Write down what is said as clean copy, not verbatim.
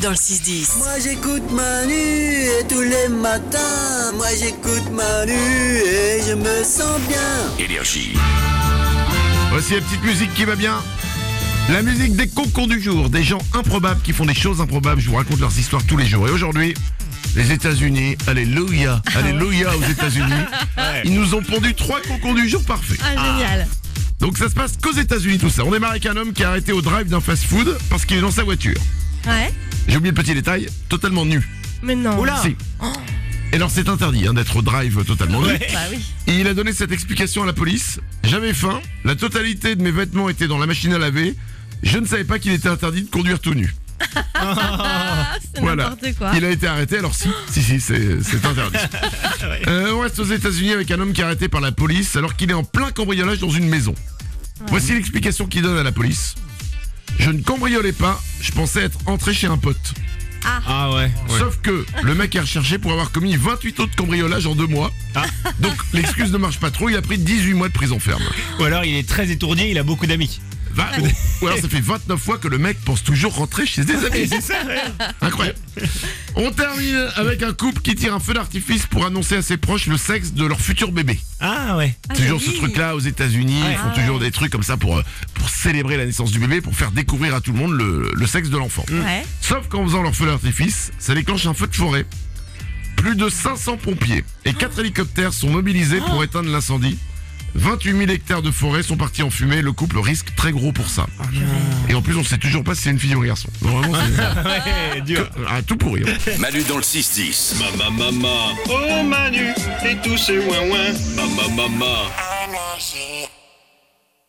dans le 6-10. Moi j'écoute Manu et tous les matins. Moi j'écoute Manu et je me sens bien. Énergie. Voici la petite musique qui va bien. La musique des cocons du jour, des gens improbables qui font des choses improbables. Je vous raconte leurs histoires tous les jours. Et aujourd'hui, les États-Unis, alléluia, alléluia aux États-Unis. Ils nous ont pondu 3 cocons du jour parfaits. Génial. Donc ça se passe qu'aux États-Unis tout ça. On démarre avec un homme qui a arrêté au drive d'un fast-food parce qu'il est dans sa voiture. Ouais. J'ai oublié le petit détail, totalement nu. Mais non. Oula. Si. Et alors c'est interdit d'être au drive totalement nu. Bah oui. Et il a donné cette explication à la police. J'avais faim, la totalité de mes vêtements étaient dans la machine à laver. Je ne savais pas qu'il était interdit de conduire tout nu. C'est Voilà. n'importe quoi. Il a été arrêté, alors si, c'est interdit. On reste aux États-Unis avec un homme qui est arrêté par la police alors qu'il est en plein cambriolage dans une maison. Voici l'explication qu'il donne à la police. Je ne cambriolais pas, je pensais être entré chez un pote. Ah ouais. Sauf que le mec est recherché pour avoir commis 28 autres cambriolages en 2 mois. Donc l'excuse ne marche pas trop, il a pris 18 mois de prison ferme. Ou alors il est très étourdi, il a beaucoup d'amis. Ou alors ça fait 29 fois que le mec pense toujours rentrer chez des amis. C'est ça, ouais. Incroyable. On termine avec un couple qui tire un feu d'artifice pour annoncer à ses proches le sexe de leur futur bébé. Ah ouais. Toujours joli. ce truc-là aux États-Unis, ils font toujours des trucs comme ça pour célébrer la naissance du bébé, pour faire découvrir à tout le monde le sexe de l'enfant. Ouais. Sauf qu'en faisant leur feu d'artifice, ça déclenche un feu de forêt. Plus de 500 pompiers et 4 hélicoptères sont mobilisés pour éteindre l'incendie. 28 000 hectares de forêt sont partis en fumée. Le couple risque très gros pour ça. Et en plus, on sait toujours pas si c'est une fille ou un garçon. Donc, vraiment, Ouais, dur. tout pourri. Manu dans le 6-10. Maman, oh Manu, et tous ces ouin-ouin. Maman. Énergie.